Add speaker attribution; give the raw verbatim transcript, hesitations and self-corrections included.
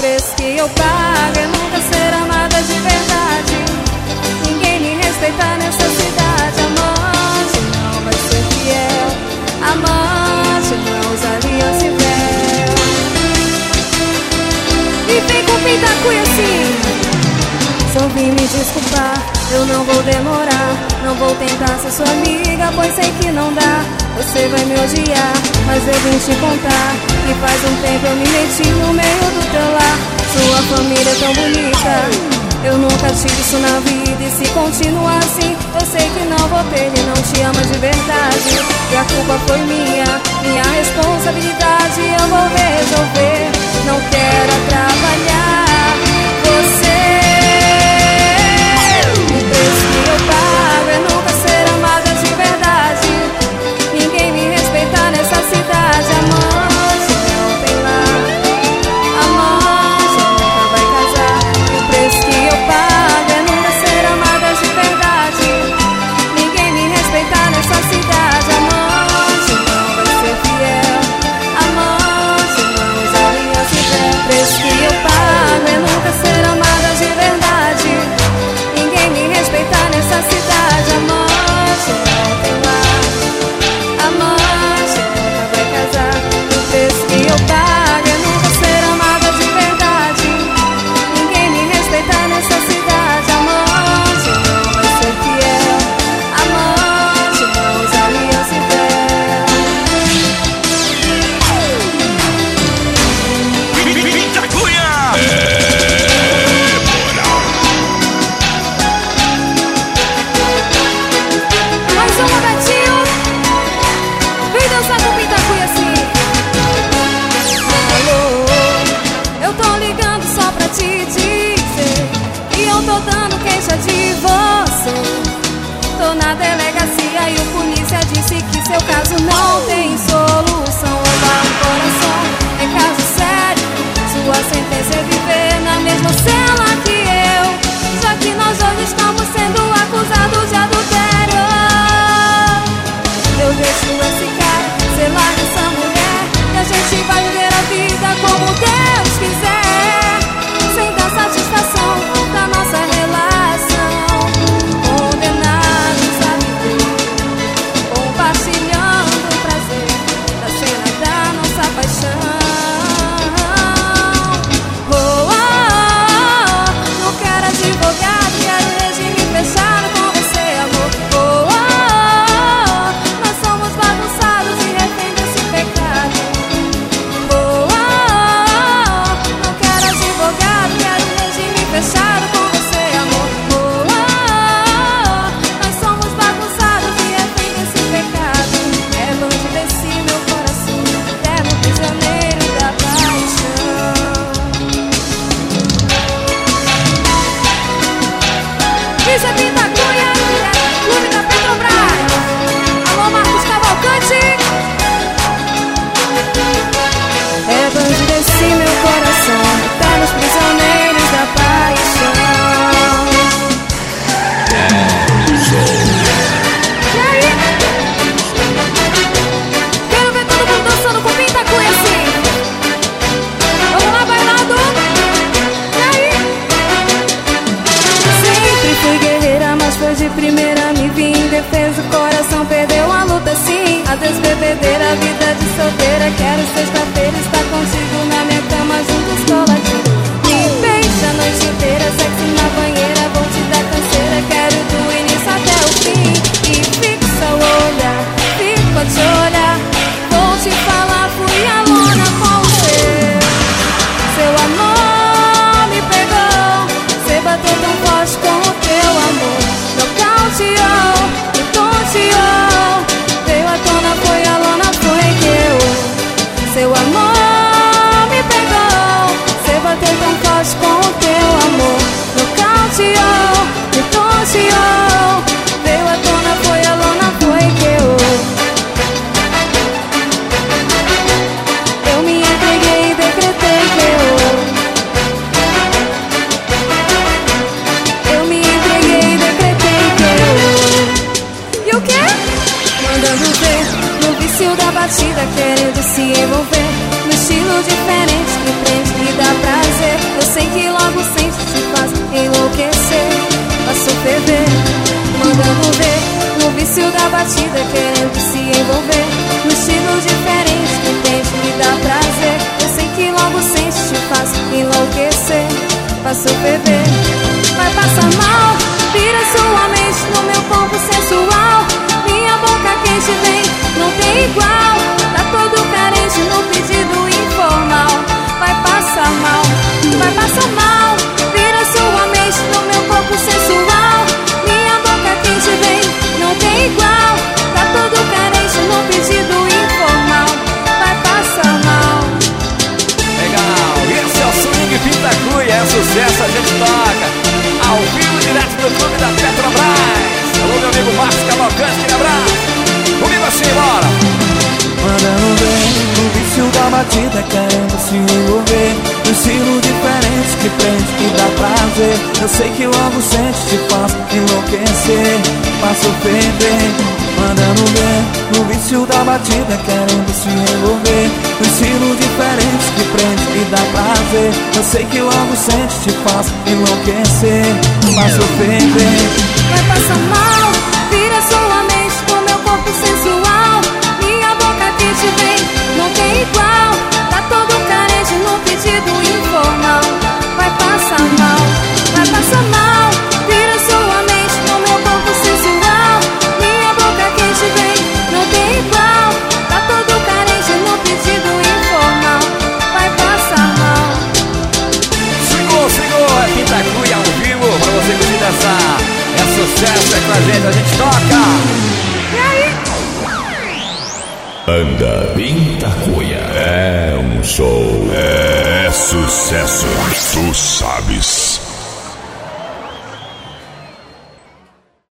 Speaker 1: preço que eu pago é nunca ser amada de verdade. Ninguém me respeita nessa cidade. Amante não vai ser fiel, amante não usa aliança e véu. E vem com pitacuia assim. Só vim me desculpar, eu não vou demorar. Não vou tentar ser sua amiga, pois sei que não dá. Você vai me odiar, mas eu vim te contar que faz um tempo eu me meti no meio do teu lar. Sua família é tão bonita, eu nunca tive isso na vida. E se continuar assim, eu sei que não vou ter. Ele não te ama de verdade, e a culpa foi minha, minha responsabilidade. Eu vou resolver, não quero atrapalhar você. O preço que eu pago é nunca ser amada de verdade. Ninguém me respeita nessa cidade. Amante não tem lar, amante nunca vai casar. E o preço que eu pago é nunca ser amada de verdade. Ninguém me respeita nessa cidade. Amante não vai ser fiel, amante não usa aliança e véu. O preço que eu pago é nunca ser amada de verdade. Ninguém me respeita nessa cidade. Amante não tem lar, amante nunca vai casar. O preço que eu pago é nunca ser amada de verdade. Ninguém me respeita nessa cidade. Amante não vai ser fiel, amante não usa aliança e véu.
Speaker 2: Pitacuia!
Speaker 1: Mais uma, Betinho. Vem dançar com pitacuia assim. Alô, eu tô ligando só pra te dizer que eu tô dando queixa de você. Tô na delegacia e o polícia disse que seu caso não tem solução. Roubar um coração é caso sério. Sua sentença é viver na mesma cela que eu, já que nós dois estamos sendo acusados de adultério. Eu deixo esse cara, você larga essa mulher, e a gente vai viver a vida como Deus quiser, sem dar satisfação da nossa relação. Condenados a viver, compartilhando o prazer da cena da nossa paixão. Oh, oh, oh, não quero advogado, quero regime fechado com você, amor. Oh, oh, oh, nós somos bagunçados e refém desse pecado. Oh, oh, oh, não quero advogado, quero regime fechado com você, amor. Oh, oh, oh, nós somos bagunçados e refém desse pecado. É longe desse meu coração, eterno prisioneiro da paixão. Isso é Pitacuia, clube da Petrobras. Alô, Marcos Cavalcante. É longe desse meu coração, eternos prisioneiros da paixão. E aí? Quero ver todo mundo dançando com Pitacuia assim. Vamos lá, bailado. E aí? Sempre fui guerreira, mas foi de primeira. Me vi em defesa, o coração perdeu a luta sim. Adeus bebedeira, vida de solteira. Quero sexta-feira estar contigo na minha cama, juntos coladinho. Me beija a noite inteira, sexo na banheira. Vou te dar canseira, quero do início até o fim. E fixa o olhar, fico a te olhar. Vou te falar, fui a lona com o seu. Seu amor me pegou, você bateu tão forte com o teu amor. Nocauteou, me tonteou. faço ferver. Vai passar mal, vira sua mente no meu corpo sensual. Minha boca quente vem, não tem igual. Tá todo carente no pedido informal. Vai passar mal, vai passar mal, vira sua mente no meu corpo sensual. Minha boca quente vem, não tem igual. Tá todo carente no pedido informal. Vai passar mal.
Speaker 2: Legal, esse é o Swing Pintacuia, é sucesso, a gente toca ao vivo, direto do clube da Petrobras. Alô, meu amigo Marcos Cavalcante, aquele abraço. Comigo assim, bora!
Speaker 3: Mandando bem, no vício da batida, querendo se envolver. Um estilo diferente que prende, que dá prazer. Eu sei que logo sente, te faz enlouquecer, faz ofender. Mandando bem, no vício da batida, querendo se envolver. Um estilo diferente que prende, que dá prazer. Eu sei que logo sente, te faz enlouquecer, faz ofender.
Speaker 1: Vai passar mal, vira sua mente no meu corpo sensual. Minha boca quente vem, não tem igual. Tá todo carente no pedido informal. Vai passar mal, vai passar mal, vira sua mente no meu corpo sensual. Minha boca quente vem, não tem igual. Tá todo carente no pedido informal. Vai passar mal.
Speaker 2: Swingou, swingou, é Pintacuia ao vivo pra você curtir dançar. É sucesso, é com a gente, a gente toca.
Speaker 1: E aí?
Speaker 4: Banda Pintacuia é um show, é sucesso, tu sabes.